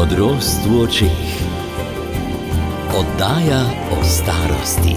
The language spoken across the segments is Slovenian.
Modrost v očeh. Oddaja o starosti.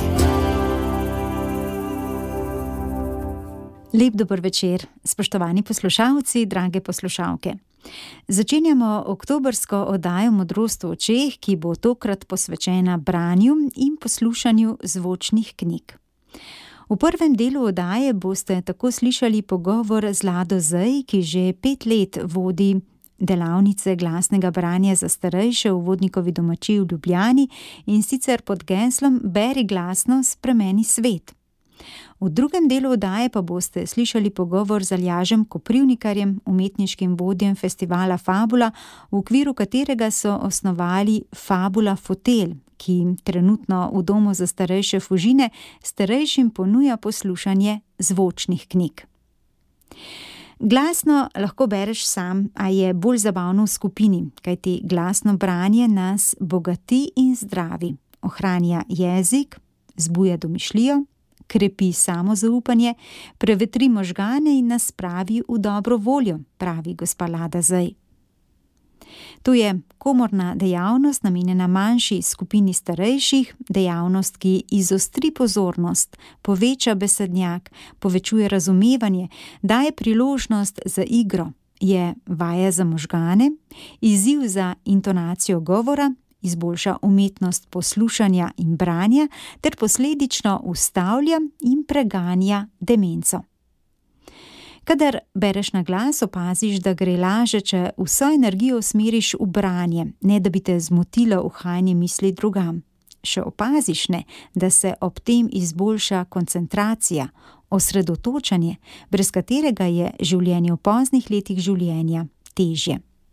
Lep dober večer, spoštovani poslušalci, drage poslušalke. Začenjamo oktobrsko oddajo Modrost v očeh, ki bo tokrat posvečena branju in poslušanju zvočnih knjig. V prvem delu oddaje boste tako slišali pogovor z Lado Zej, ki že 5 let vodi delavnice glasnega branja za starejše v Vodnikovi domačiji v Ljubljani in sicer pod geslom Beri glasno, spremeni svet. V drugem delu oddaje pa boste slišali pogovor z Aljažem Koprivnikarjem, umetniškim vodjem festivala Fabula, v okviru katerega so osnovali Fabula Fotel, ki trenutno v domu za starejše Fužine starejšim ponuja poslušanje zvočnih knjig. Glasno lahko bereš sam, a je bolj zabavno v skupini, kajti glasno branje nas bogati in zdravi, ohranja jezik, zbuja domišljijo, krepi samozaupanje, prevetri možgane in nas spravi v dobro voljo, pravi gospa Lada Zej. To je komorna dejavnost, namenjena manjši skupini starejših, dejavnost, ki izostri pozornost, poveča besednjak, povečuje razumevanje, daje priložnost za igro, je vaja za možgane, izziv za intonacijo govora, izboljša umetnost poslušanja in branja ter posledično ustavlja in preganja demenco. Kadar bereš na glas, opaziš, da gre laže, če vso energijo usmeriš v branje, ne da bi te zmotilo uhajanje misli drugam. Še opaziš ne, da se ob tem izboljša koncentracija, osredotočanje, brez katerega je življenje v poznih letih življenja težje.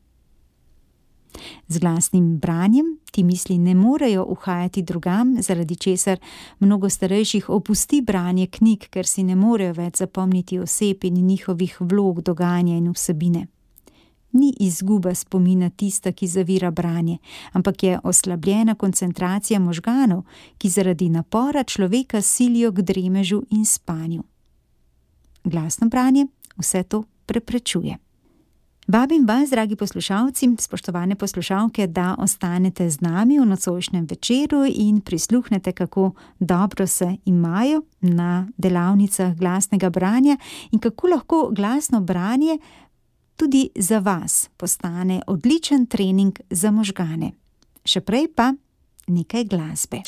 Z glasnim branjem ti misli ne morejo uhajati drugam, zaradi česar mnogo starejših opusti branje knjig, ker si ne morejo več zapomniti oseb in njihovih vlog, dogajanja in vsebine. Ni izguba spomina tista, ki zavira branje, ampak je oslabljena koncentracija možganov, ki zaradi napora človeka silijo k dremežu in spanju. Glasno branje vse to preprečuje. Vabim vas, dragi poslušalci, spoštovane poslušalke, da ostanete z nami v nocojšnjem večeru in prisluhnete, kako dobro se imajo na delavnicah glasnega branja in kako lahko glasno branje tudi za vas postane odličen trening za možgane. Še prej pa nekaj glasbe.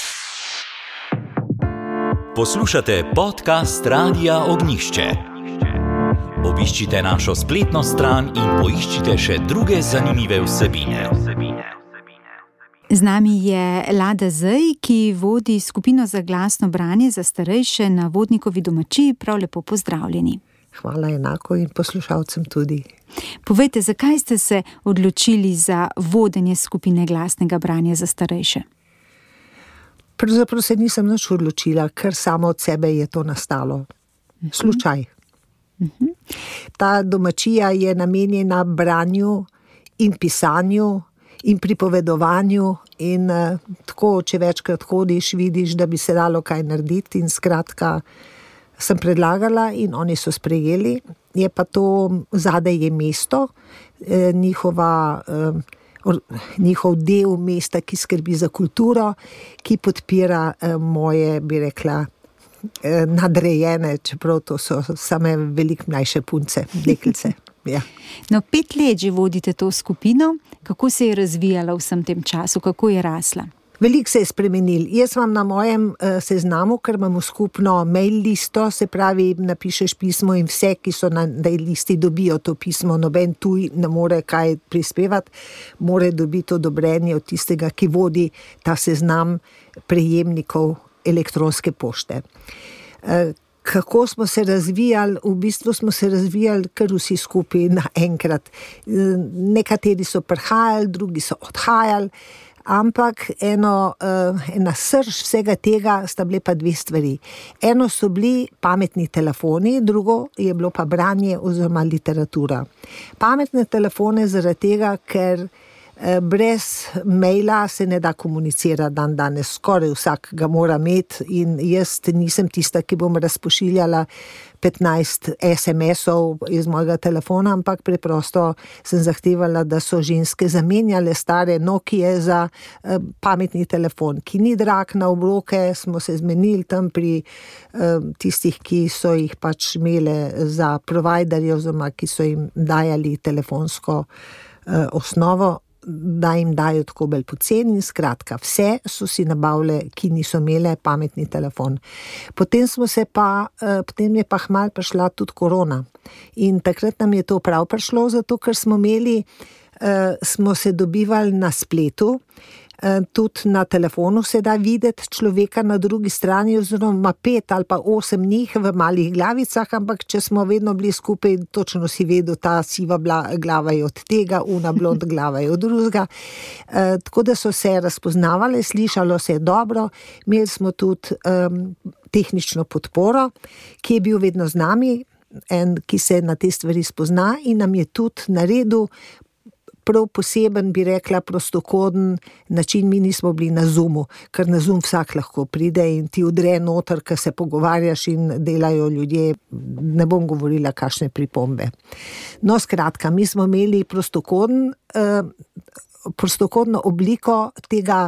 Poslušate podcast Radia Ognjišče. Obiščite našo spletno stran in poiščite še druge zanimive vsebine. Z nami je Lada Zej, ki vodi skupino za glasno branje za starejše na Vodnikovi domačiji. Prav lepo pozdravljeni. Hvala enako in poslušalcem tudi. Povejte, zakaj ste se odločili za vodenje skupine glasnega branja za starejše? Pravzaprav se nisem nič odločila, ker samo od sebe je to nastalo. Slučaj. Ta domačija je namenjena branju in pisanju in pripovedovanju in tako, če večkrat hodiš, vidiš, da bi se dalo kaj narediti in skratka sem predlagala in oni so sprejeli. Je pa to zadaj je mesto, njihov del mesta, ki skrbi za kulturo, ki podpira moje, bi rekla, nadrejene, čeprav to so same veliko mlajše punce, deklice. Ja. No, 5 let že vodite to skupino. Kako se je razvijala v vsem tem času? Kako je rasla? Veliko se je spremenil. Jaz imam na mojem seznamu, ker imamo skupno mail listo, se pravi, napišeš pismo in vse, ki so na tej listi, dobijo to pismo. Noben tuj ne more kaj prispevati, more dobiti odobrenje od tistega, ki vodi ta seznam prejemnikov elektronske pošte. Kako smo se razvijali? V bistvu smo se razvijali kar vsi skupaj naenkrat. Nekateri so prihajali, drugi so odhajali, ampak ena srž vsega tega sta bile pa 2 stvari. Eno so bili pametni telefoni, drugo je bilo pa branje oziroma literatura. Pametne telefone zaradi tega, ker Brez maila se ne da komunicirati danes, skoraj vsak ga mora imeti in jaz nisem tista, ki bom razpošiljala 15 SMS-ov iz mojega telefona, ampak preprosto sem zahtevala, da so ženske zamenjale stare Nokie za pametni telefon, ki ni drag na obroke, smo se zmenili tam pri tistih, ki so jih pač imele za providerje oziroma ki so jim dajali telefonsko osnovo, da jim dajo tako bolj poceni in skratka, vse so si nabavile, ki niso imele pametni telefon. Potem je pa hmal prišla tudi korona in takrat nam je to prav prišlo, zato ker smo se dobivali na spletu, tudi na telefonu se da videti človeka na drugi strani, oziroma 5 ali pa 8 njih v malih glavicah, ampak če smo vedno bili skupaj, točno si vedel, ta siva glava je od tega, una blond glava je od drugega. Tako da so se razpoznavale, slišalo se je dobro, imeli smo tudi tehnično podporo, ki je bil vedno z nami, ki se na te stvari spozna in nam je tudi naredil prav poseben, bi rekla, prostokoden način. Mi nismo bili na Zoomu, ker na Zoom vsak lahko pride in ti udre noter, ko se pogovarjaš in delajo ljudje, ne bom govorila kakšne pripombe. No, skratka, mi smo imeli prostokodno obliko tega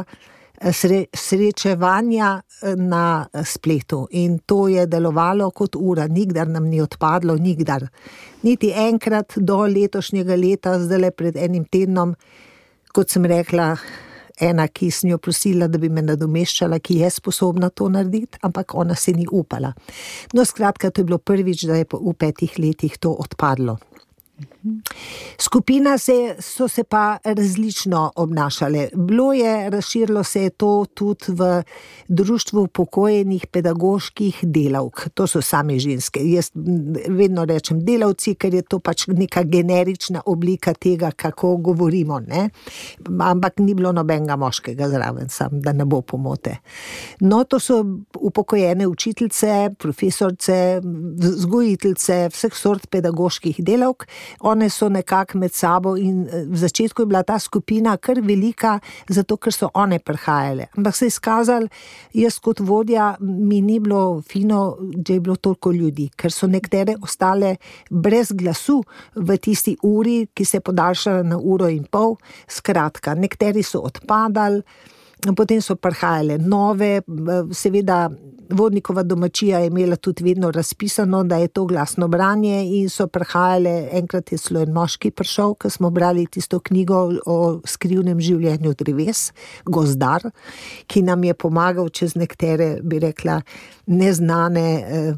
srečevanja na spletu in to je delovalo kot ura, nikdar nam ni odpadlo, nikdar. Niti enkrat do letošnjega leta, zdajle pred enim tednom, kot sem rekla, ena, ki sem jo prosila, da bi me nadomeščala, ki je sposobna to narediti, ampak ona se ni upala. No, skratka, to je bilo prvič, da je v 5 letih to odpadlo. Skupina so se pa različno obnašale. Razširilo se je to tudi v društvu upokojenih pedagoških delavk. To so same ženske. Jaz vedno rečem delavci, ker je to pač neka generična oblika tega, kako govorimo, ne? Ampak ni bilo nobenega moškega zraven, sam, da ne bo pomote. No, to so upokojene učiteljice, profesorce, vzgojiteljice, vseh sort pedagoških delavk. One so nekako med sabo in v začetku je bila ta skupina kar velika, zato ker so one prihajale. Ampak se je izkazalo, jaz kot vodja mi ni bilo fino, da je bilo toliko ljudi, ker so nekatere ostale brez glasu v tisti uri, ki se je podaljšala na 1,5 ure. Skratka, nekateri so odpadali, potem so prihajale nove, seveda vodnikova domačija je imela tudi vedno razpisano, da je to glasno branje in so prihajale, enkrat je celo en moški prišel, ko smo brali tisto knjigo o skrivnem življenju dreves, Gozdar, ki nam je pomagal čez nekatere, bi rekla, neznane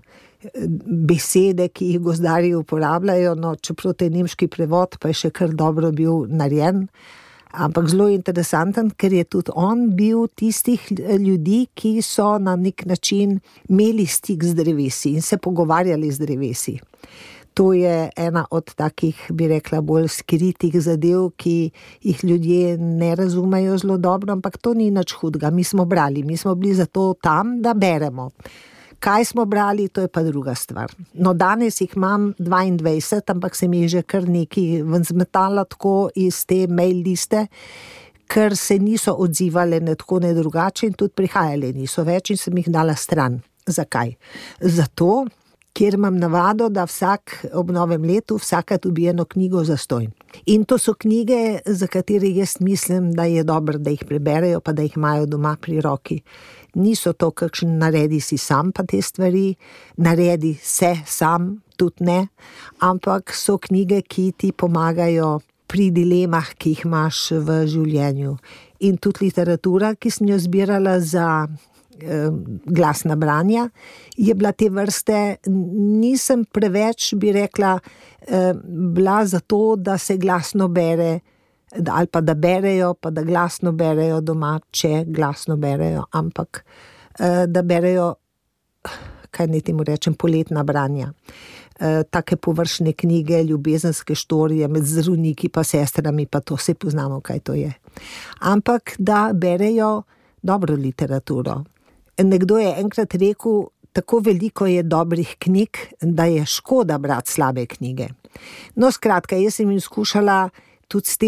besede, ki jih gozdarji uporabljajo, no, čeprav te nemški prevod pa je še kar dobro bil narejen. Ampak zelo interesanten, ker je tudi on bil tistih ljudi, ki so na nek način imeli stik z drevesi in se pogovarjali z drevesi. To je ena od takih, bi rekla, bolj skritih zadev, ki jih ljudje ne razumejo zelo dobro, ampak to ni nič hudega. Mi smo brali, mi smo bili zato tam, da beremo. Kaj smo brali, to je pa druga stvar. No, danes jih imam 22, ampak se mi je že kar nekaj zmetala tako iz te mail liste, ker se niso odzivale ne tako ne drugače in tudi prihajale niso več in sem jih dala stran. Zakaj? Zato, ker imam navado, da ob novem letu vsaka dobi eno knjigo zastonj. In to so knjige, za katere jaz mislim, da je dobro, da jih preberejo, pa da jih imajo doma pri roki. Niso to kakšen naredi si sam pa te stvari, naredi se sam, tudi ne, ampak so knjige, ki ti pomagajo pri dilemah, ki jih imaš v življenju. In tudi literatura, ki sem jo zbirala za glasna branja, je bila te vrste, nisem preveč, bi rekla, bila za to, da se glasno bere, ali pa da berejo, pa da glasno berejo doma, če glasno berejo, ampak da berejo, kaj naj temu rečem, poletna branja. Take površne knjige, ljubezenske štorije med zdravniki pa sestrami, pa to se poznamo, kaj to je. Ampak da berejo dobro literaturo. Nekdo je enkrat rekel, tako veliko je dobrih knjig, da je škoda brati slabe knjige. No, skratka, jaz sem jim skušala tudi s tem,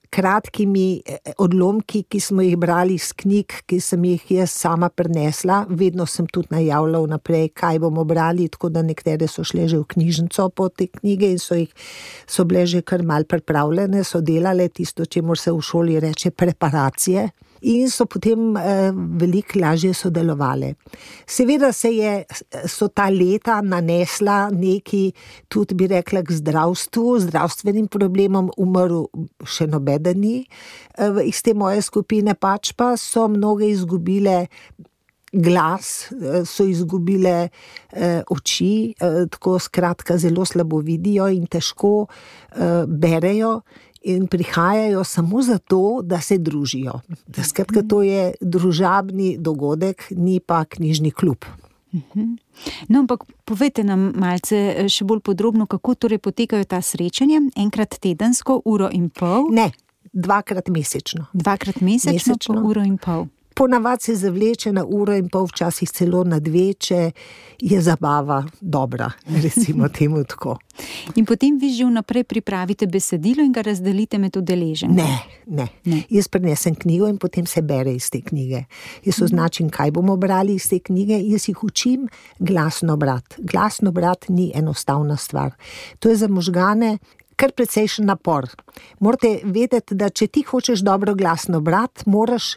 kratkimi odlomki, ki smo jih brali iz knjig, ki sem jih jaz sama prinesla. Vedno sem tudi najavljal naprej, kaj bomo brali, tako da nekatere so šle že v knjižnico po te knjige in so bile že kar malo pripravljene, so delale tisto, čemur se v šoli reče preparacije. In so potem veliko lažje sodelovali. Seveda so ta leta nanesla neki, tudi bi rekla, k zdravstvenim problemom, umrl še nobeden ni iz te moje skupine, pač pa so mnoge izgubile glas, so izgubile oči, tako skratka zelo slabo vidijo in težko berejo. In prihajajo samo zato, da se družijo. Skratka, to je družabni dogodek, ni pa knjižni klub. No, ampak povejte nam malce še bolj podrobno, kako torej potekajo ta srečanja, enkrat tedensko, 1,5 ure? Ne, 2krat mesečno. 2krat mesečno, po 1,5 ure. Ponavadi se zavleče na 1,5 ure, včasih celo na 2, če je zabava dobra, recimo temu tako. In potem vi že vnaprej pripravite besedilo in ga razdelite med udeležence? Ne. Jaz prinesem knjigo in potem se bere iz te knjige. Jaz označim, kaj bomo brali iz te knjige, jaz jih učim glasno brati. Glasno brati ni enostavna stvar. To je za možgane kar precejšen napor. Morate vedeti, da če ti hočeš dobro glasno brati, moraš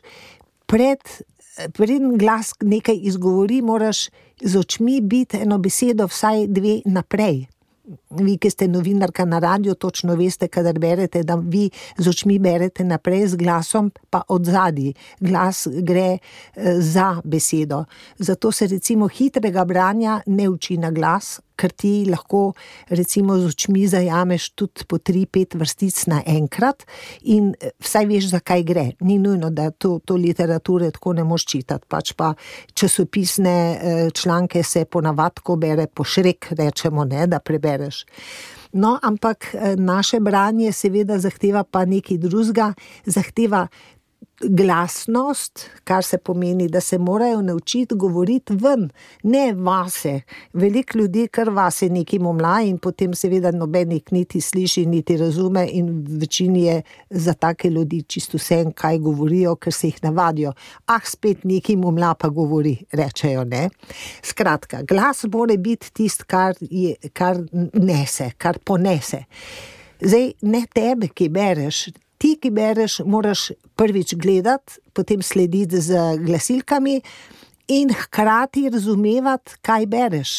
preden glas nekaj izgovori, moraš z očmi biti eno besedo vsaj 2 naprej. Vi, ki ste novinarka na radiju, točno veste, kadar berete, da vi z očmi berete naprej, z glasom pa odzadaj. Glas gre za besedo. Zato se recimo hitrega branja ne uči na glas, ker ti lahko recimo z očmi zajameš tudi po 3-5 vrstic naenkrat in vsaj veš, za kaj gre. Ni nujno, da to literature tako ne moš čitati, pač pa časopisne članke se ponavadi ko bere po šrek, rečemo, ne, da prebereš. No, ampak naše branje seveda zahteva pa nekaj drugega, zahteva glasnost, kar se pomeni, da se morajo naučiti govoriti ven, ne vase. Veliko ljudi kar vase nekaj momla in potem seveda nobenih niti sliši, niti razume in v večini je za take ljudi čisto vseeno, kaj govorijo, ker se jih navadijo. Spet nekaj momla pa govori, rečejo, ne. Skratka, glas mora biti tist, kar nese, kar ponese. Zdaj, ne tebe, ki bereš, ti, ki bereš, moraš prvič gledati, potem slediti z glasilkami in hkrati razumevati, kaj bereš.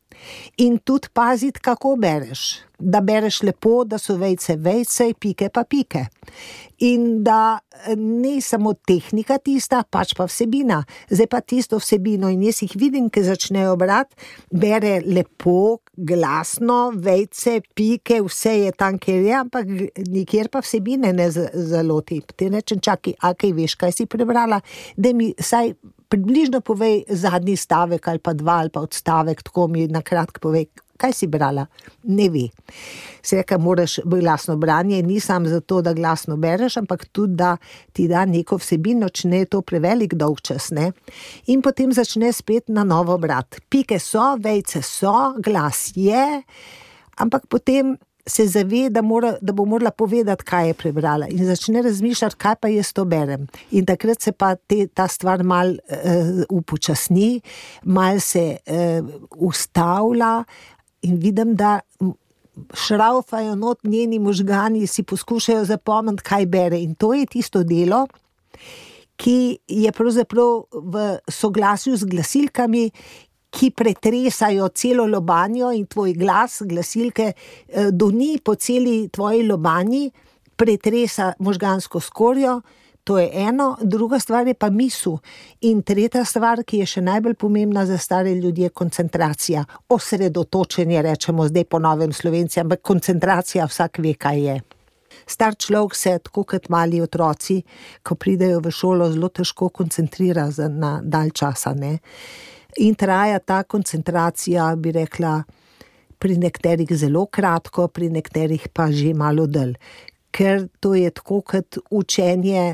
In tudi paziti, kako bereš. Da bereš lepo, da so vejce, pike pa pike. In da ne samo tehnika tista, pač pa vsebina. Zdaj pa tisto vsebino in jaz jih vidim, ki začnejo brati, bere lepo, glasno, vejce, pike, vse je tam, kjer je, ampak nikjer pa vsebine ne zaloti. Ti rečem, čakaj, kaj veš, kaj si prebrala, da mi saj približno povej zadnji stavek ali pa 2 ali pa odstavek, tako mi na kratko povej, kaj si brala? Ne ve. Se reka, moraš glasno branje, ni samo zato, da glasno bereš, ampak tudi, da ti da neko vsebino, če ne je to prevelik dolgčas, ne. In potem začne spet na novo brati. Pike so, vejce so, glas je, ampak potem se zave, da bo morala povedati, kaj je prebrala in začne razmišljati, kaj pa jaz to berem. In takrat se pa ta stvar mal upočasni, mal se ustavlja in vidim, da šraufajo not njeni možgani, si poskušajo zapomniti, kaj bere. In to je tisto delo, ki je pravzaprav v soglasju z glasilkami, ki pretresajo celo lobanjo in tvoj glas, glasilke, doni po celi tvoji lobanji, pretresa možgansko skorjo, to je eno, druga stvar je pa misel. In tretja stvar, ki je še najbolj pomembna za stare ljudi, je koncentracija. Osredotočenje, rečemo zdaj po novem Slovenci, ampak koncentracija vsak ve, kaj je. Star človek se, tako kot mali otroci, ko pridejo v šolo, zelo težko koncentrira na dalj časa, ne. In traja ta koncentracija, bi rekla, pri nekaterih zelo kratko, pri nekaterih pa že malo dlje. Ker to je tako kot učenje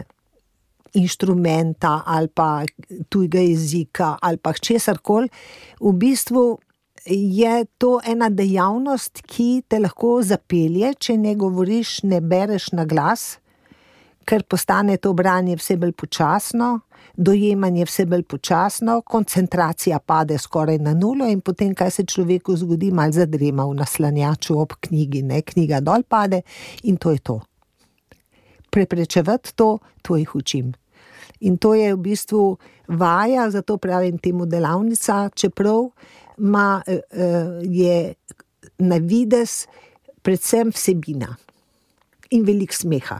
inštrumenta ali pa tujega jezika ali pa česarkoli. V bistvu je to ena dejavnost, ki te lahko zapelje, če ne govoriš, ne bereš na glas. ker postane to branje vse bolj počasno, dojemanje vse bolj počasno, koncentracija pade skoraj na nulo in potem, kaj se človeku zgodi, malo zadrema v naslanjaču ob knjigi, ne, knjiga dol pade in to je to. Preprečevati to jih učim. In to je v bistvu vaja, zato pravim temu delavnica, čeprav je na videz predvsem vsebina in veliko smeha.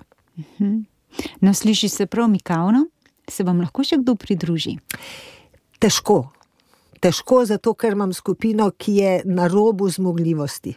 No, sliši se prav mikavno, se vam lahko še kdo pridruži? Težko, zato ker imam skupino, ki je na robu zmogljivosti.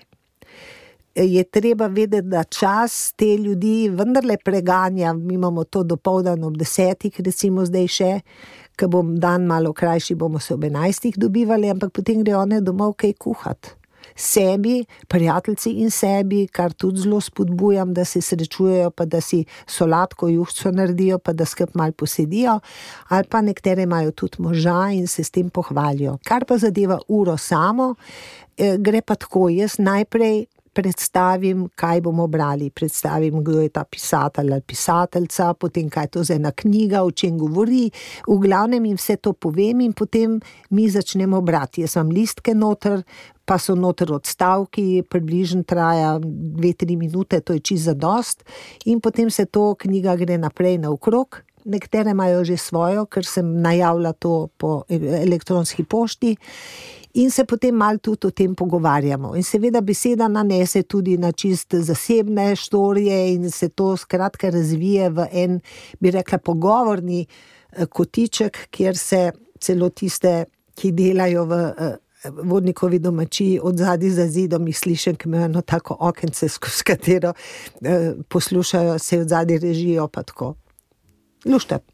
Je treba vedeti, da čas te ljudi vendarle preganja, mi imamo to dopoldan ob 10, recimo zdaj še, ko bom dan malo krajši, bomo se ob 11 dobivali, ampak potem gre one domov kaj kuhati. Sebi, prijateljci in sebi, kar tudi zelo spodbujam, da se srečujejo, pa da si solatko juhco naredijo, pa da skupaj malo posedijo, ali pa nekatere imajo tudi moža in se s tem pohvalijo. Kar pa zadeva uro samo, gre pa tako, jaz najprej predstavim, kaj bomo brali, predstavim, kdo je ta pisatelj ali pisateljca, potem kaj je to za ena knjiga, o čem govori, v glavnem jim vse to povem in potem mi začnemo brati. Jaz imam listke noter, pa so noter odstavki, približno traja 2-3 minute, to je čisto zadost in potem se to knjiga gre naprej naokrog. Nekatere imajo že svojo, ker sem najavila to po elektronski pošti. In se potem malo tudi o tem pogovarjamo. In seveda beseda nanese tudi na čist zasebne štorije in se to skratka razvije v en, bi rekla, pogovorni kotiček, kjer se celo tiste, ki delajo v vodnikovi domačiji od zadaj za zidom, jih slišim, ki imajo eno tako okence, skozi katero poslušajo, se od zadaj režijo pa tako. Lušta.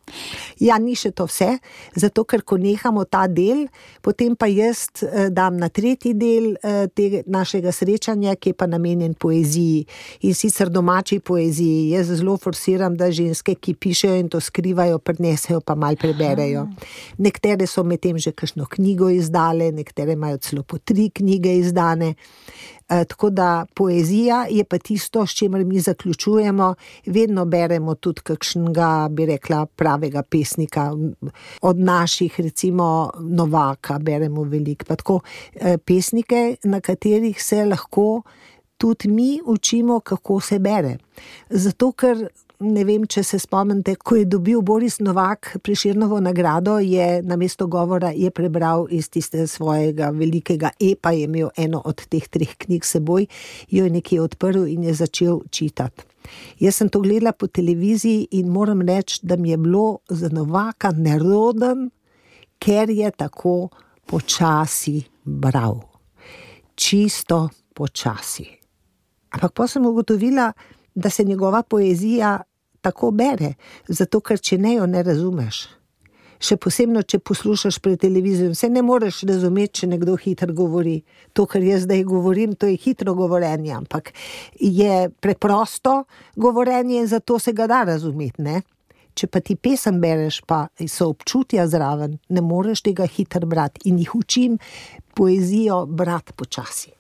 Ja, ni še to vse, zato ker ko nehamo ta del, potem pa jaz dam na 3. del našega srečanja, ki je pa namenjen poeziji in sicer domači poeziji. Jaz zelo forsiram, da ženske, ki pišejo in to skrivajo, prinesejo pa malo preberejo. Nekatere so med tem že kakšno knjigo izdale, nekatere imajo celo po 3 knjige izdane. Tako da poezija je pa tisto, s čimer mi zaključujemo, vedno beremo tudi kakšnega, bi rekla, pravega pesnika, od naših, recimo Novaka, beremo veliko, pa tako pesnike, na katerih se lahko tudi mi učimo, kako se bere. Zato, ker ne vem, če se spomnite, ko je dobil Boris Novak Prešernovo nagrado, je namesto govora je prebral iz tiste svojega velikega epa, je imel eno od teh 3 knjig seboj, jo je nekje odprl in je začel čitati. Jaz sem to gledala po televiziji in moram reči, da mi je bilo za Novaka neroden, ker je tako počasi bral. Čisto počasi. Ampak pa sem ugotovila, da se njegova poezija tako bere, zato ker če ne jo ne razumeš. Še posebno, če poslušaš pred televizijo, se ne moreš razumeti, če nekdo hitro govori. To, kar jaz zdaj govorim, to je hitro govorenje, ampak je preprosto govorenje, zato se ga da razumeti, ne? Če pa ti pesem bereš, pa so občutja zraven, ne moreš tega hitro brati in jih učim poezijo brati počasi.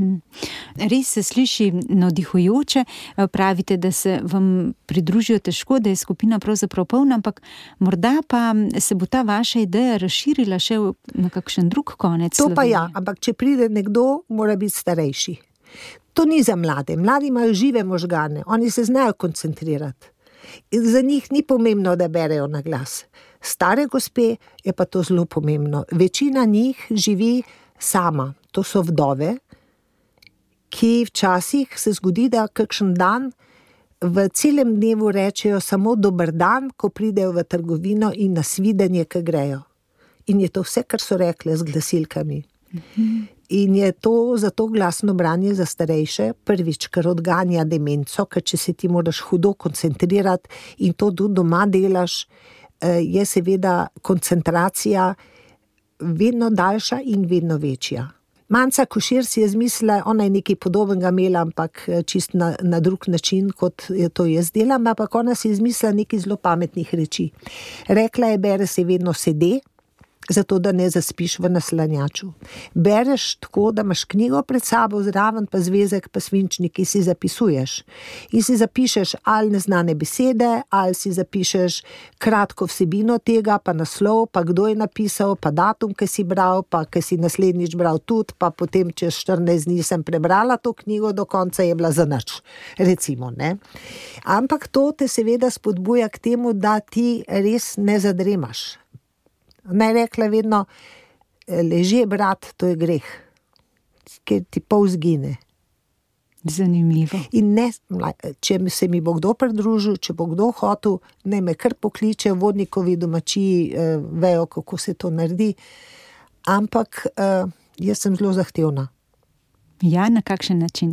Res se sliši navdihujoče, pravite, da se vam pridružijo težko, da je skupina pravzaprav polna, ampak morda pa se bo ta vaša ideja razširila še na kakšen drug konec Slovenije. To pa ja, ampak če pride nekdo, mora biti starejši. To ni za mlade, mladi imajo žive možgane, oni se znajo koncentrirati. Za njih ni pomembno, da berejo na glas. Stare gospe je pa to zelo pomembno. Večina njih živi sama, to so vdove, ki včasih se zgodi, da kakšen dan v celem dnevu rečejo samo dober dan, ko pridejo v trgovino in na svidenje, ko grejo. In je to vse, kar so rekle z glasilkami. In je to zato glasno branje za starejše, prvič, ker odganja demenco, ker če se ti moraš hudo koncentrirati in to tudi doma delaš, je seveda koncentracija vedno daljša in vedno večja. Manca Košir si je zmislila, ona je nekaj podobnega imela, ampak čist na drug način, kot je to jaz delam, ampak ona si je zmislila nekaj zelo pametnih reči. Rekla je, bere se vedno sede, zato da ne zaspiš v naslanjaču. Bereš tako, da imaš knjigo pred sabo, zraven pa zvezek, pa svinčnik, ki si zapisuješ. In si zapišeš ali neznane besede, ali si zapišeš kratko vsebino tega, pa naslov, pa kdo je napisal, pa datum, ki si bral, pa ki si naslednjič bral tudi, pa potem čez 14 dni sem prebrala to knjigo, do konca je bila zanič, recimo, ne. Ampak to te seveda spodbuja k temu, da ti res ne zadremaš. Naj rekla vedno, leže brat, to je greh, ker ti pol zgine. Zanimivo. In ne, če se mi bo kdo pridružil, če bo kdo hotel, naj me kar pokliče, vodnikovi domačiji vejo, kako se to naredi, ampak jaz sem zelo zahtevna. Ja, na kakšen način?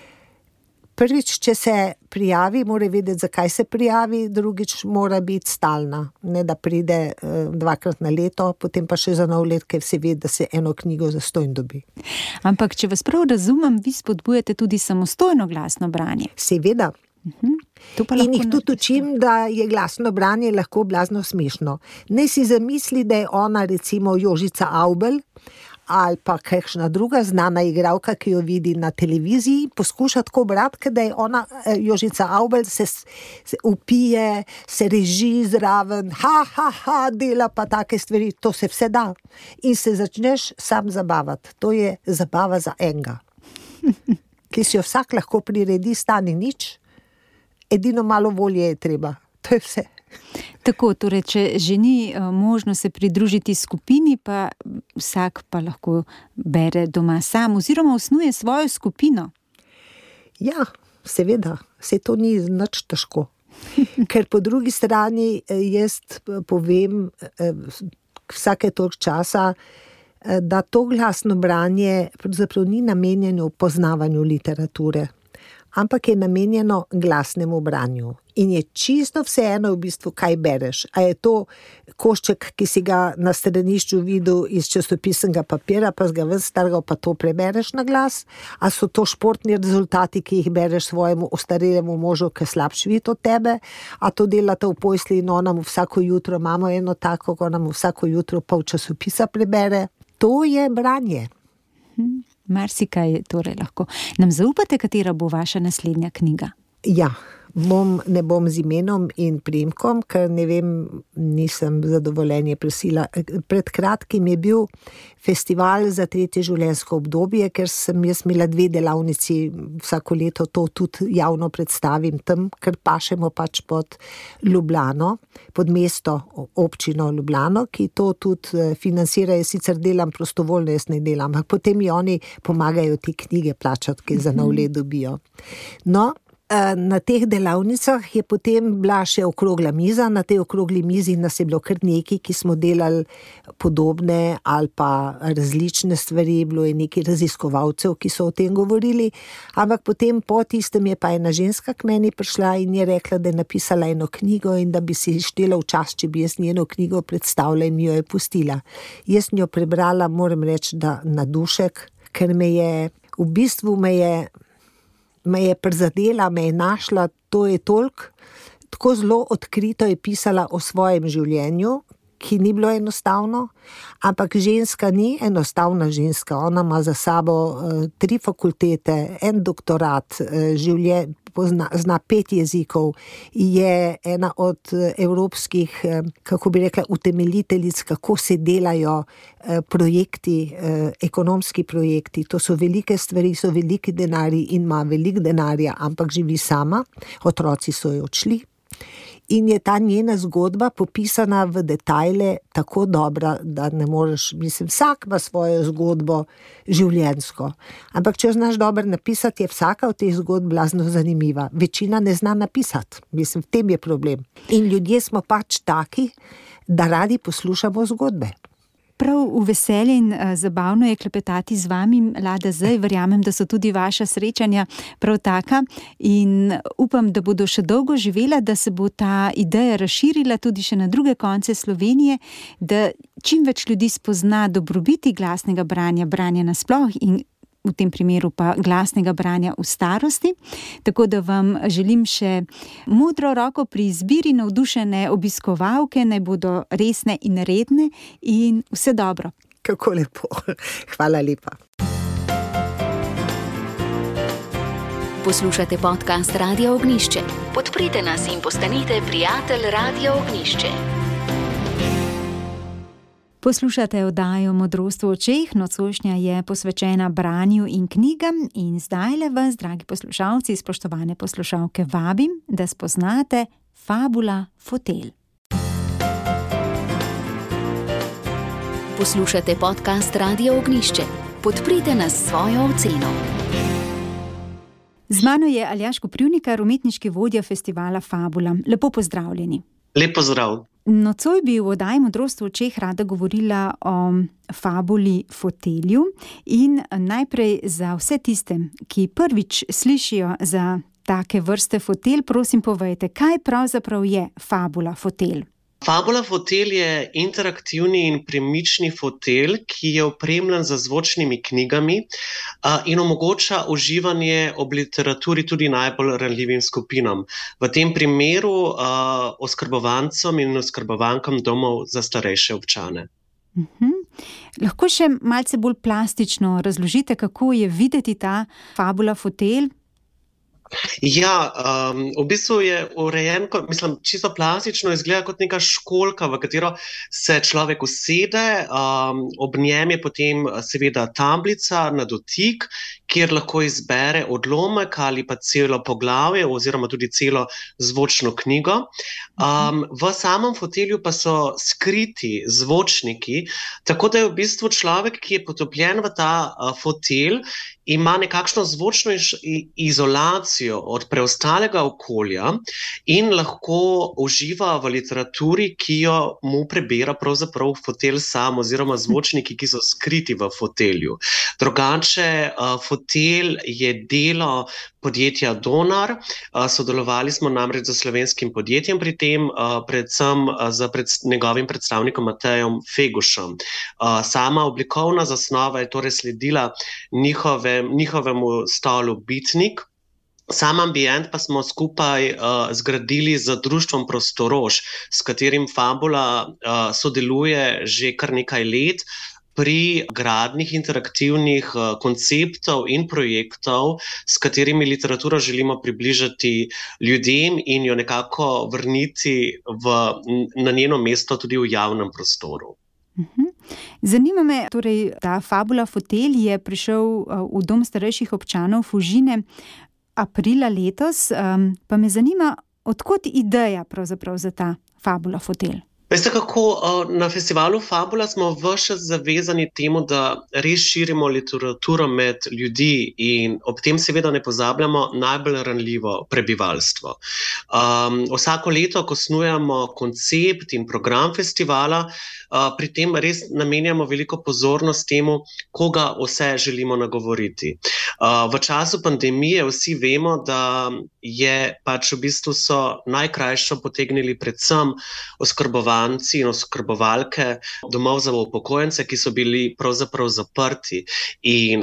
Prvič, če se prijavi, mora vedeti, zakaj se prijavi, drugič mora biti stalna, ne da pride 2krat na leto, potem pa še za nov let, ker se ve, da se eno knjigo zastonj dobi. Ampak, če vas prav razumem, vi spodbujate tudi samostojno glasno branje. Seveda. In jih tudi učim, da je glasno branje lahko blazno smešno. Naj si zamisli, da je ona recimo Jožica Avbelj, ali pa kakšna druga znana igralka, ki jo vidi na televiziji, poskuša tako brati, da je ona Jožica Avbelj, se upije, se reži zraven, dela pa take stvari, to se vse da. In se začneš sam zabavati. To je zabava za enega. Ki si jo vsak lahko priredi, stane nič, edino malo volje je treba. To je vse. Tako, torej, če že ni možno se pridružiti skupini, pa vsak pa lahko bere doma sam oziroma osnuje svojo skupino. Ja, seveda, se to ni nič težko. Ker po drugi strani jaz povem vsake toliko časa, da to glasno branje pravzaprav ni namenjeno poznavanju literature, ampak je namenjeno glasnemu branju. In je čisto vseeno v bistvu, kaj bereš. A je to košček, ki si ga na stranišču videl iz časopisnega papira, pa si ga ven strgal, pa to prebereš na glas? A so to športni rezultati, ki jih bereš svojemu ostarelemu možu, ki slabši vidi od tebe? A to delate v posli in ona mu vsako jutro, imamo eno tako, ko ona mu vsako jutro pol časopisa prebere? To je branje. Marsikaj torej lahko. Nam zaupate, katera bo vaša naslednja knjiga? Ja, ne bom z imenom in priimkom, ker ne vem, nisem zadovoljenje prosila. Pred kratkim je bil festival za 3. življenjsko obdobje, ker sem jaz imela 2 delavnici, vsako leto to tudi javno predstavim tam, ker pašemo pač pod Ljubljano, pod mesto občino Ljubljano, ki to tudi financirajo, sicer delam prostovoljno, jaz ne delam, ampak potem mi oni pomagajo te knjige plačati, ki za nov let dobijo. No, na teh delavnicah je potem bila še okrogla miza, na tej okrogli mizi nas je bilo kar nekaj, ki smo delali podobne ali pa različne stvari, bilo je nekaj raziskovalcev, ki so o tem govorili, ampak potem po tistem je pa ena ženska k meni prišla in je rekla, da je napisala eno knjigo in da bi si štela v čas, če bi jaz njeno knjigo predstavila in mi jo je pustila. Jaz njo prebrala, moram reči, da na dušek, ker me je prizadela, me je našla, to je toliko, tako zelo odkrito je pisala o svojem življenju, ki ni bilo enostavno, ampak ženska ni enostavna ženska, ona ima za sabo 3 fakultete, en doktorat, zna 5 jezikov, je ena od evropskih, kako bi rekla, utemeljiteljic, kako se delajo projekti, ekonomski projekti, to so velike stvari, so veliki denarji in ima veliko denarja, ampak živi sama, otroci so jo odšli. In je ta njena zgodba popisana v detajle tako dobra, da ne moreš, mislim, vsak ima svojo zgodbo življenjsko. Ampak če znaš dobro napisati, je vsaka od teh zgodb blazno zanimiva. Večina ne zna napisati, mislim, v tem je problem. In ljudje smo pač taki, da radi poslušamo zgodbe. Prav v veselje in zabavno je klepetati z vami, Lada Zej. Verjamem, da so tudi vaša srečanja prav taka in upam, da bodo še dolgo živela, da se bo ta ideja razširila tudi še na druge konce Slovenije, da čim več ljudi spozna dobrobiti glasnega branja nasploh in v tem primeru pa glasnega branja v starosti. Tako da vam želim še modro roko pri izbiri, navdušene obiskovalke, naj bodo resne in redne in vse dobro. Kako lepo. Hvala lepa. Poslušate podcast Radia Ognjišče. Podprite nas in postanite prijatelj Radia Ognjišče. Poslušate oddajo Modrost v očeh, nocojšnja je posvečena branju in knjigam in zdajle vas, dragi poslušalci, spoštovane poslušalke, vabim, da spoznate Fabula fotelj. Poslušate podcast Radia Ognjišče. Podprite nas s svojo oceno. Z mano je Aljaž Koprivnikar, umetniški vodja festivala Fabula. Lepo pozdravljeni. Lep pozdrav. Nocoj bi v oddaji Modrost v očeh rada govorila o Fabuli fotelju in najprej za vse tiste, ki prvič slišijo za take vrste fotelj, prosim povejte, kaj pravzaprav je Fabula fotelj? Fabula fotelj je interaktivni in premični fotelj, ki je opremljen z zvočnimi knjigami in omogoča uživanje ob literaturi tudi najbolj ranljivim skupinam. V tem primeru oskrbovancem in oskrbovankam domov za starejše občane. Lahko še malce bolj plastično razložite, kako je videti ta Fabula fotelj? Ja, v bistvu je urejen, čisto plastično izgleda kot neka školjka, v katero se človek usede, ob njem je potem seveda tablica na dotik, kjer lahko izbere odlomek ali pa celo poglavje oziroma tudi celo zvočno knjigo. V samem fotelju pa so skriti zvočniki, tako da je v bistvu človek, ki je potopljen v ta fotelj, ima nekakšno zvočno izolacijo od preostalega okolja in lahko uživa v literaturi, ki jo mu prebira pravzaprav fotelj sam oziroma zvočniki, ki so skriti v fotelju. Drugače, fotelj je delo podjetja Donar. Sodelovali smo namreč z slovenskim podjetjem pri tem, predvsem z njegovim predstavnikom Matejem Fegušem. Sama oblikovna zasnova je torej sledila njihovemu stolu Bitnik. Sam ambient pa smo skupaj zgradili z društvom Prostorož, s katerim Fabula sodeluje že kar nekaj let pri gradnjih interaktivnih konceptov in projektov, s katerimi literaturo želimo približati ljudem in jo nekako vrniti na njeno mesto tudi v javnem prostoru. Zanima me, torej ta Fabula fotelj je prišel v dom starejših občanov Fužine aprila letos, pa me zanima, od kod ideja pravzaprav za ta Fabula fotelj? Veste kako, na festivalu Fabula smo ves čas zavezani temu, da res širimo literaturo med ljudi in ob tem seveda ne pozabljamo najbolj ranljivo prebivalstvo. Vsako leto, ko snujemo koncept in program festivala, pri tem res namenjamo veliko pozornost temu, koga vse želimo nagovoriti. V času pandemije vsi vemo, da je pač v bistvu so najkrajšo potegnili predvsem oskrbovanci in oskrbovalke domov za upokojence, ki so bili pravzaprav zaprti in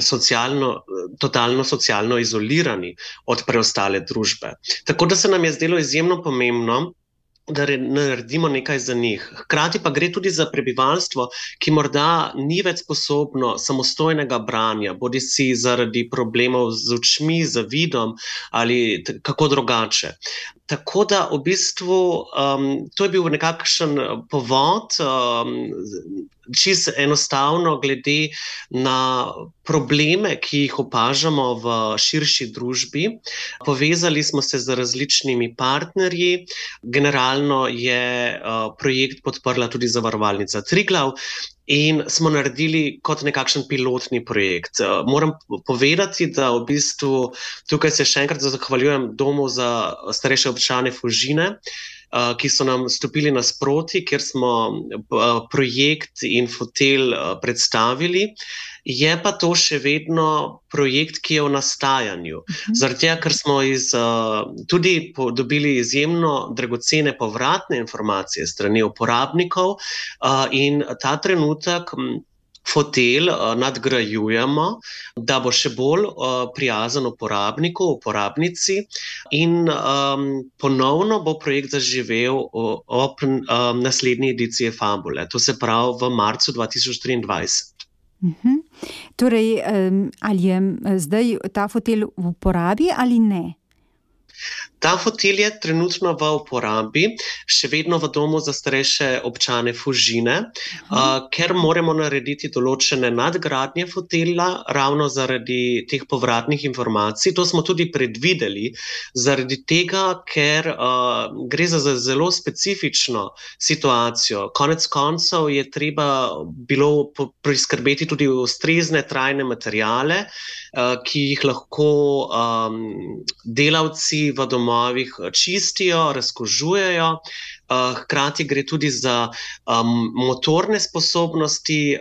totalno socialno izolirani od preostale družbe. Tako da se nam je zdelo izjemno pomembno, da naredimo nekaj za njih. Hkrati pa gre tudi za prebivalstvo, ki morda ni več sposobno samostojnega branja, bodisi zaradi problemov z očmi, z vidom ali kako drugače. Tako da v bistvu to je bil nekakšen povod, čisto enostavno glede na probleme, ki jih opažamo v širši družbi. Povezali smo se z različnimi partnerji. Generalno je projekt podprla tudi Zavarovalnica Triglav in smo naredili kot nekakšen pilotni projekt. Moram povedati, da v bistvu tukaj se še enkrat zahvaljujem Domu za starejše občane Fužine, ki so nam stopili nasproti, kjer smo projekt in fotelj predstavili. Je pa to še vedno projekt, ki je v nastajanju. Zaradi tega, ker smo tudi dobili izjemno dragocene povratne informacije strani uporabnikov in ta trenutek fotelj nadgrajujemo, da bo še bolj prijazen uporabniku, uporabnici in ponovno bo projekt zaživel ob naslednji ediciji Fabule, to se pravi v marcu 2023. Torej, ali je zdaj ta fotelj v uporabi ali ne? Ta fotelj je trenutno v uporabi, še vedno v domu za starejše občane Fužine, ker moramo narediti določene nadgradnje fotelja, ravno zaradi teh povratnih informacij. To smo tudi predvideli, zaradi tega, ker gre za zelo specifično situacijo. Konec koncev je treba bilo priskrbeti tudi ustrezne trajne materiale, ki jih lahko delavci v domovih čistijo, razkožujejo. Hkrati gre tudi za motorne sposobnosti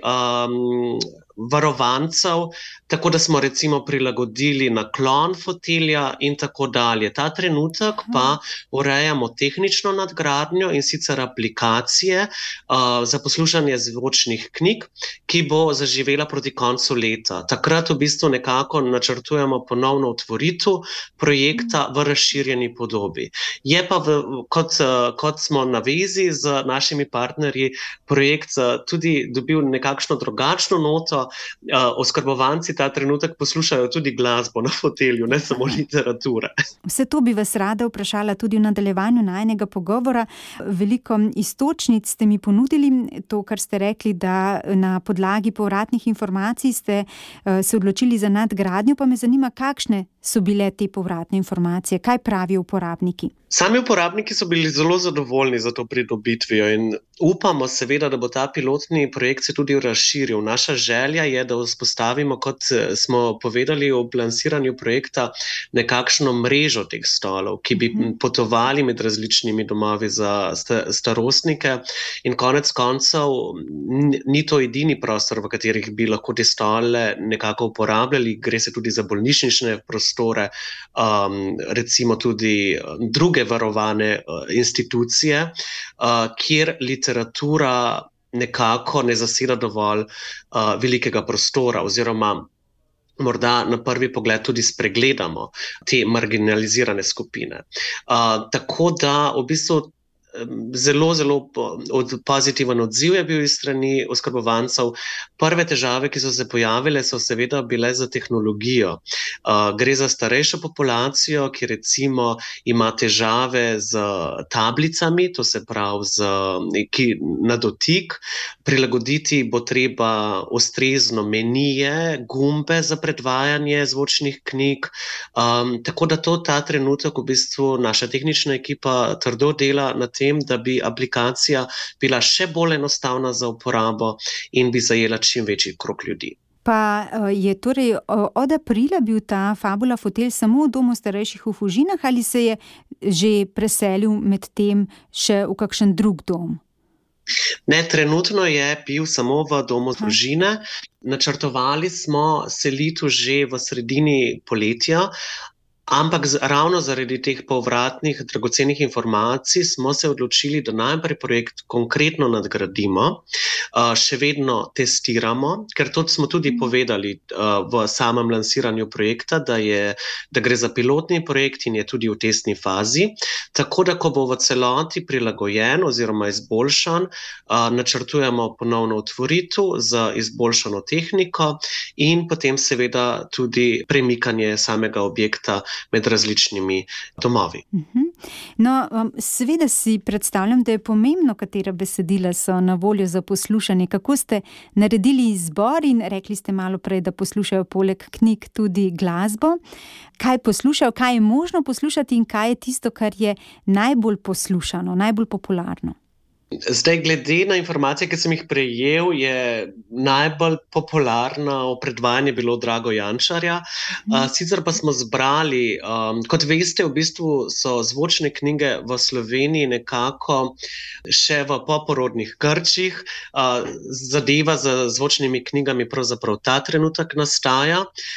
varovancev, tako da smo recimo prilagodili naklon fotelja in tako dalje. Ta trenutek pa urejamo tehnično nadgradnjo in sicer aplikacije za poslušanje zvočnih knjig, ki bo zaživela proti koncu leta. Takrat v bistvu nekako načrtujemo ponovno otvoritev projekta v razširjeni podobi. Je pa, kot smo na vezi z našimi partnerji, projekt tudi dobil nekakšno drugačno noto. Oskrbovanci ta trenutek poslušajo tudi glasbo na fotelju, ne samo literature. Vse to bi vas rada vprašala tudi v nadaljevanju najinega pogovora. Veliko iztočnic ste mi ponudili, to, kar ste rekli, da na podlagi povratnih informacij ste se odločili za nadgradnjo, pa me zanima, kakšne so bile te povratne informacije, kaj pravijo uporabniki? Sami uporabniki so bili zelo zadovoljni za to pridobitvijo in upamo seveda, da bo ta pilotni projekt se tudi razširil. Naša želja je, da vzpostavimo, kot smo povedali ob lansiranju projekta, nekakšno mrežo teh stolov, ki bi potovali med različnimi domovi za starostnike in konec koncev ni to edini prostor, v katerih bi lahko te stole nekako uporabljali. Gre se tudi za bolnišnične prostore, recimo tudi druge varovane institucije, kjer literatura nekako ne zaseda dovolj velikega prostora oziroma morda na prvi pogled tudi spregledamo te marginalizirane skupine. Tako da v bistvu zelo pozitiven odziv je bil iz strani oskrbovancev. Prve težave, ki so se pojavile, so seveda bile za tehnologijo. Gre za starejšo populacijo, ki recimo ima težave z tablicami, to se pravi na dotik. Prilagoditi bo treba ustrezno menije, gumbe za predvajanje zvočnih knjig. Tako da ta trenutek v bistvu naša tehnična ekipa trdo dela na tem, da bi aplikacija bila še bolj enostavna za uporabo in bi zajela čim večji krog ljudi. Pa je torej od aprila bil ta Fabula fotelj samo v domu starejših v Fužinah ali se je že preselil med tem še v kakšen drug dom? Ne, trenutno je bil samo v domu Fužine. Načrtovali smo selitev že v sredini poletja, ampak ravno zaradi teh povratnih dragocenih informacij smo se odločili, da najprej projekt konkretno nadgradimo, še vedno testiramo, ker to smo tudi povedali v samem lansiranju projekta, da gre za pilotni projekt in je tudi v testni fazi. Tako da, ko bo v celoti prilagojen oziroma izboljšan, načrtujemo ponovno otvoritev z izboljšano tehniko in potem seveda tudi premikanje samega objekta med različnimi domovi. No, seveda si predstavljam, da je pomembno, katera besedila so na voljo za poslušanje. Kako ste naredili izbor in rekli ste malo prej, da poslušajo poleg knjig tudi glasbo. Kaj poslušajo, kaj je možno poslušati in kaj je tisto, kar je najbolj poslušano, najbolj popularno? Zdaj, glede na informacije, ki sem jih prejel, je najbolj popularno predvajanje bilo Drago Jančarja. Sicer pa smo zbrali, kot veste, v bistvu so zvočne knjige v Sloveniji nekako še v poporodnih krčih. Zadeva z zvočnimi knjigami pravzaprav ta trenutek nastaja.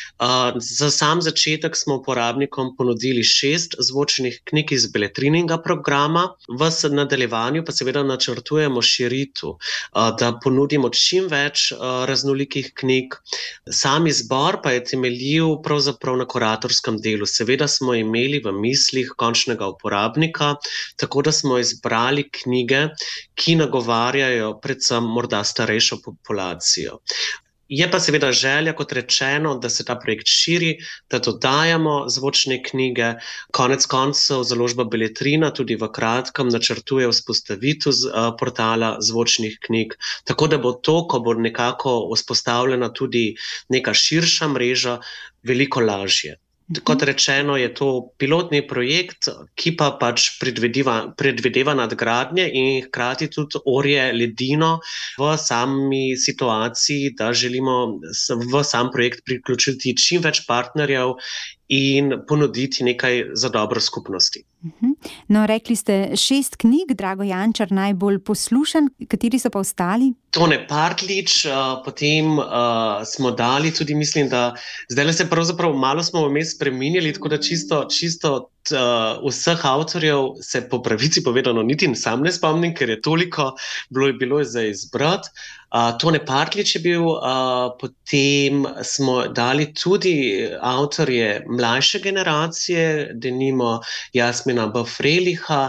Za sam začetek smo uporabnikom ponudili 6 zvočnih knjig iz beletrininga programa. V nadaljevanju pa seveda načrtujemo načrtujemo širitev, da ponudimo čim več raznolikih knjig. Sam izbor pa je temeljil pravzaprav na kuratorskem delu. Seveda smo imeli v mislih končnega uporabnika, tako da smo izbrali knjige, ki nagovarjajo predvsem morda starejšo populacijo. Je pa seveda želja, kot rečeno, da se ta projekt širi, da dodajamo zvočne knjige. Konec koncev založba Beletrina tudi v kratkem načrtuje vzpostavitev portala zvočnih knjig, tako da bo to, ko bo nekako vzpostavljena tudi neka širša mreža, veliko lažje. Kot rečeno, je to pilotni projekt, ki pa pač predvideva nadgradnje in hkrati tudi orje ledino v sami situaciji, da želimo v sam projekt priključiti čim več partnerjev in ponuditi nekaj za dobro skupnosti. No, rekli ste 6 knjig, Drago Jančar najbolj poslušan, kateri so pa ostali? Tone Partljič, potem smo dali tudi, mislim, da zdaj se pravzaprav malo smo vmes spreminjali, tako da čisto vseh avtorjev se po pravici povedano niti sam ne spomnim, ker je toliko bilo za izbrati. Tone Partljič je bil, potem smo dali tudi avtorje mlajše generacije, denimo Jasmina B. Freliha,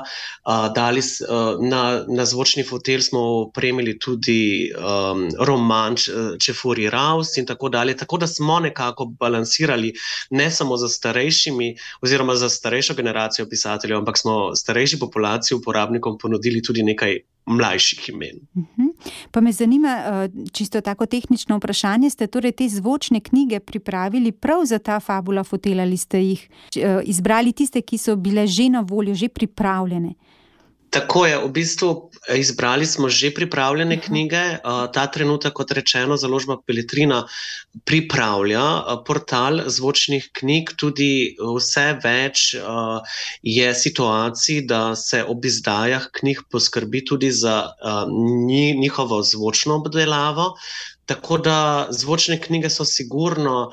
na zvočni fotelj smo opremili tudi roman Čefurji Raus in tako dalje, tako da smo nekako balansirali ne samo za starejšimi oziroma za starejšo generacijo pisateljev, ampak smo starejši populaciji uporabnikom ponudili tudi nekaj mlajših imen. Pa me zanima, čisto tako tehnično vprašanje, ste torej te zvočne knjige pripravili prav za ta Fabula Fotel ali ste jih izbrali tiste, ki so bile že na voljo, že pripravljene? Tako je, v bistvu izbrali smo že pripravljene knjige. Ta trenutek, kot rečeno, založba Beletrina pripravlja portal zvočnih knjig. Tudi vse več je situacij, da se ob izdajah knjig poskrbi tudi za njihovo zvočno obdelavo. Tako da zvočne knjige so sigurno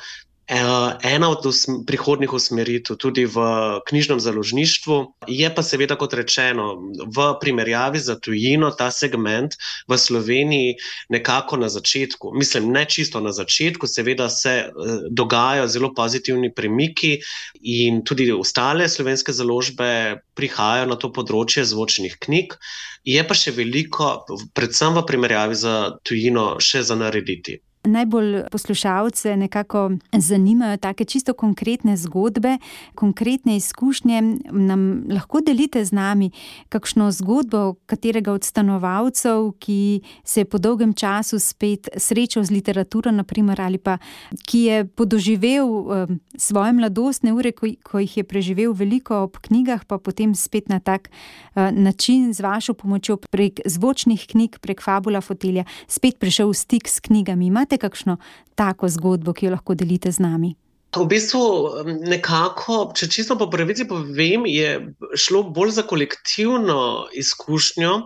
ena od prihodnjih usmeritev tudi v knjižnem založništvu. Je pa seveda, kot rečeno, v primerjavi za tujino ta segment v Sloveniji nekako na začetku. Mislim, ne čisto na začetku, seveda se dogajajo zelo pozitivni premiki in tudi ostale slovenske založbe prihajajo na to področje zvočnih knjig. Je pa še veliko, predvsem v primerjavi za tujino, še za narediti. Najbolj poslušalce nekako zanimajo take čisto konkretne zgodbe, konkretne izkušnje. Nam lahko delite z nami kakšno zgodbo katerega od stanovalcev, ki se je po dolgem času spet srečal z literaturo, naprimer, ali pa ki je podoživel svoje mladostne ure, ko jih je preživel veliko ob knjigah, pa potem spet na tak način z vašo pomočjo prek zvočnih knjig, prek Fabula Fotelja, spet prišel v stik s knjigami. Imate kakšno tako zgodbo, ki jo lahko delite z nami? V bistvu nekako, če čisto po pravici povem, je šlo bolj za kolektivno izkušnjo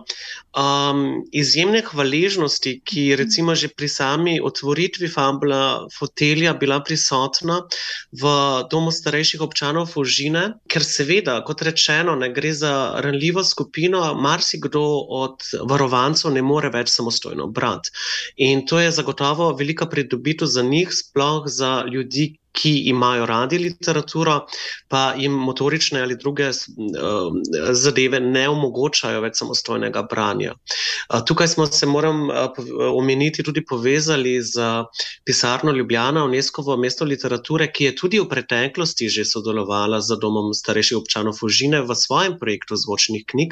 izjemne hvaležnosti, ki recimo že pri sami otvoritvi Fabula Fotelja bila prisotna v domu starejših občanov Fužine, ker seveda, kot rečeno, ne gre za ranljivo skupino, marsikdo od varovancev ne more več samostojno brati. In to je zagotovo velika pridobitev za njih, sploh za ljudi, ki imajo radi literaturo, pa jim motorične ali druge zadeve ne omogočajo več samostojnega branja. Tukaj smo se, moram omeniti, tudi povezali z pisarno Ljubljana, Unescovo mesto literature, ki je tudi v preteklosti že sodelovala z domom starejših občanov Fužine v svojem projektu zvočnih knjig,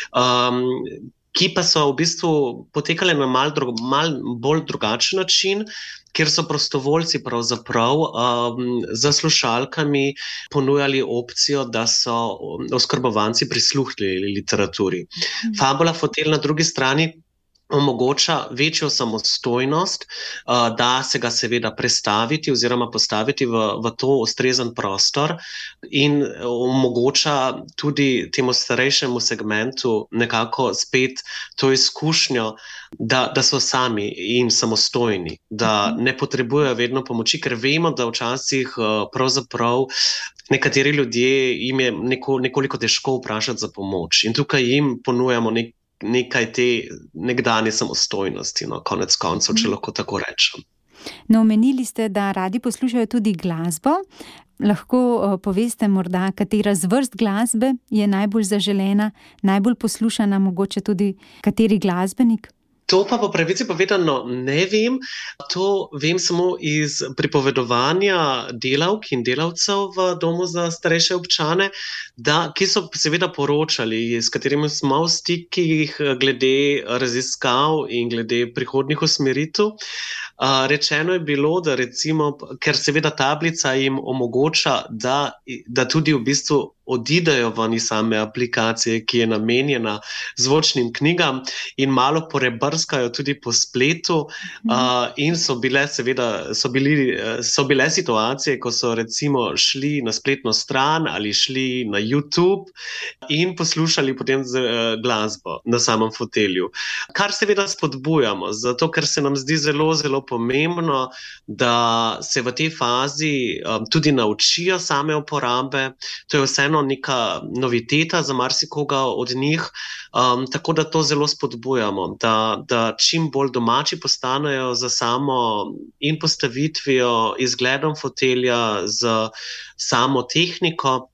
ki pa so v bistvu potekale na mal bolj drugačen način, kjer so prostovoljci pravzaprav za slušalkami ponujali opcijo, da so oskrbovanci prisluhnili literaturi. Fabula Fotel na drugi strani omogoča večjo samostojnost, da se ga seveda prestaviti oziroma postaviti v to ustrezen prostor in omogoča tudi temu starejšemu segmentu nekako spet to izkušnjo, da so sami in samostojni, da ne potrebujejo vedno pomoči, ker vemo, da včasih pravzaprav nekateri ljudje jim je nekoliko težko vprašati za pomoč in tukaj jim ponujamo nekaj te nekdanje samostojnosti, no, konec koncev, če lahko tako rečem. No, omenili ste, da radi poslušajo tudi glasbo. Lahko poveste morda, katera zvrst glasbe je najbolj zaželena, najbolj poslušana, mogoče tudi kateri glasbenik? To pa po pravici povedano ne vem. To vem samo iz pripovedovanja delavk in delavcev v domu za starejše občane, ki so seveda poročali, s katerimi smo v stikih glede raziskav in glede prihodnjih usmeritev. Rečeno je bilo, da recimo, ker seveda tablica jim omogoča, da tudi v bistvu odidejo ven iz same aplikacije, ki je namenjena zvočnim knjigam in malo porebrskajo tudi po spletu. In so bile situacije, ko so recimo šli na spletno stran ali šli na YouTube in poslušali potem glasbo na samem fotelju. Kar seveda spodbujamo, zato ker se nam zdi zelo, zelo pomembno, da se v tej fazi tudi naučijo same uporabe. To je vseeno neka noviteta za marsikoga od njih, tako da to zelo spodbujamo, da čim bolj domači postanejo za samo in postavitvijo, izgledom fotelja, z samo tehniko.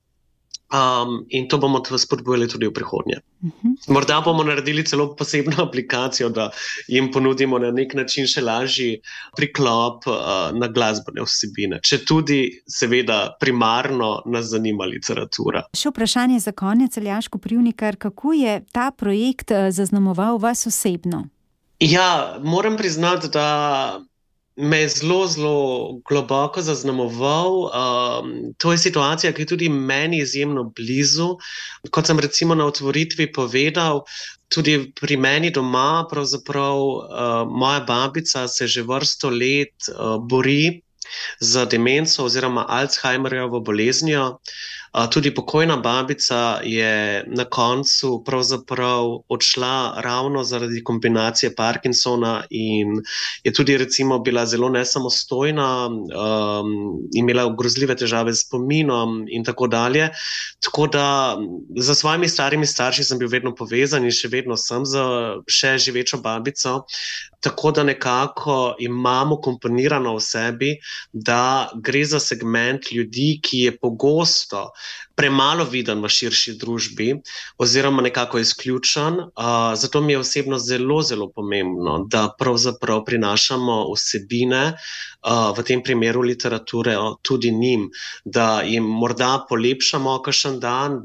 In to bomo spodbujali tudi v prihodnje. Morda bomo naredili celo posebno aplikacijo, da jim ponudimo na nek način še lažji priklop na glasbene vsebine, če tudi seveda primarno nas zanima literatura. Še vprašanje za konec, Aljaž Koprivnikar, kako je ta projekt zaznamoval vas osebno? Ja, moram priznati, da me je zelo, zelo globoko zaznamoval. To je situacija, ki je tudi meni izjemno blizu. Kot sem recimo na otvoritvi povedal, tudi pri meni doma pravzaprav moja babica se že vrsto let bori z demenco oziroma Alzheimerjevo boleznijo. Tudi pokojna babica je na koncu pravzaprav odšla ravno zaradi kombinacije Parkinsona in je tudi recimo bila zelo nesamostojna, imela grozljive težave s spominom in tako dalje. Tako da za svojimi starimi starši sem bil vedno povezan in še vedno sem z še živečo babico. Tako da nekako imamo komponirano v sebi, da gre za segment ljudi, ki je pogosto premalo viden v širši družbi oziroma nekako izključen. Zato mi je osebno zelo, zelo pomembno, da pravzaprav prinašamo vsebine, v tem primeru literature, tudi njim, da jim morda polepšamo kakšen dan,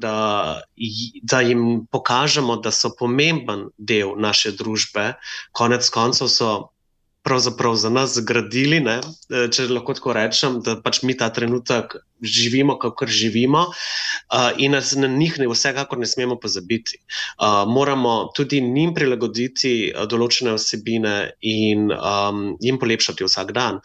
da jim pokažemo, da so pomemben del naše družbe. Konec koncev so pravzaprav za nas zgradili, če lahko tako rečem, da pač mi ta trenutek živimo, kakor živimo, in na njih vsekakor ne smemo pozabiti. Moramo tudi njim prilagoditi določene vsebine in jim polepšati vsak dan.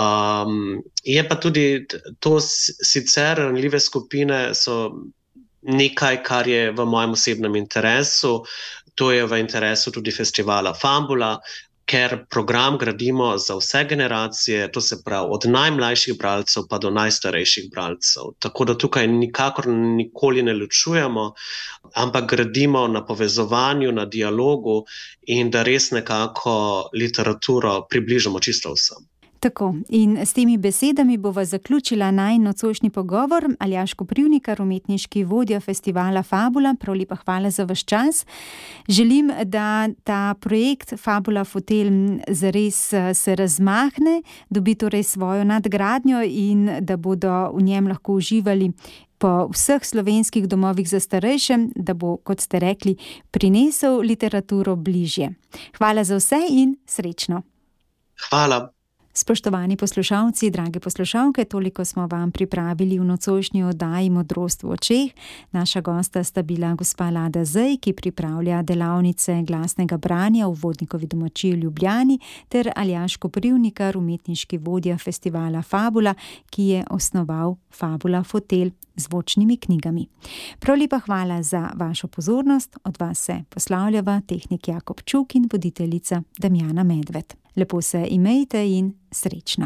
Je pa tudi to sicer ranljive skupine so nekaj, kar je v mojem osebnem interesu, to je v interesu tudi festivala Fabula, ker program gradimo za vse generacije, to se pravi od najmlajših bralcev pa do najstarejših bralcev. Tako da tukaj nikoli ne ločujemo, ampak gradimo na povezovanju, na dialogu in da res nekako literaturo približamo čisto vsem. Tako, in s temi besedami bova zaključila najin nocojšnji pogovor. Aljaž Koprivnikar, umetniški vodja festivala Fabula, prav lepa hvala za vaš čas. Želim, da ta projekt Fabula Fotelj zares se razmahne, dobi torej svojo nadgradnjo in da bodo v njem lahko uživali po vseh slovenskih domovih za starejše, da bo, kot ste rekli, prinesel literaturo bližje. Hvala za vse in srečno. Hvala. Spoštovani poslušalci, drage poslušalke, toliko smo vam pripravili v nocojšnji oddaji Modrost v očeh. Naša gosta sta bila gospa Lada Zej, ki pripravlja delavnice glasnega branja v Vodnikovi domačiji v Ljubljani, ter Aljaž Koprivnikar, umetniški vodja festivala Fabula, ki je osnoval Fabula Fotelj z zvočnimi knjigami. Prav lepa hvala za vašo pozornost. Od vas se poslavljava tehnik Jakob Čuk in voditeljica Damjana Medved. Lepo se imejte in srečno.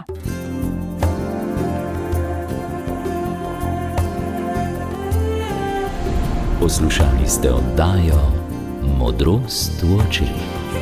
Poslušali ste oddajo Modrost v očeh.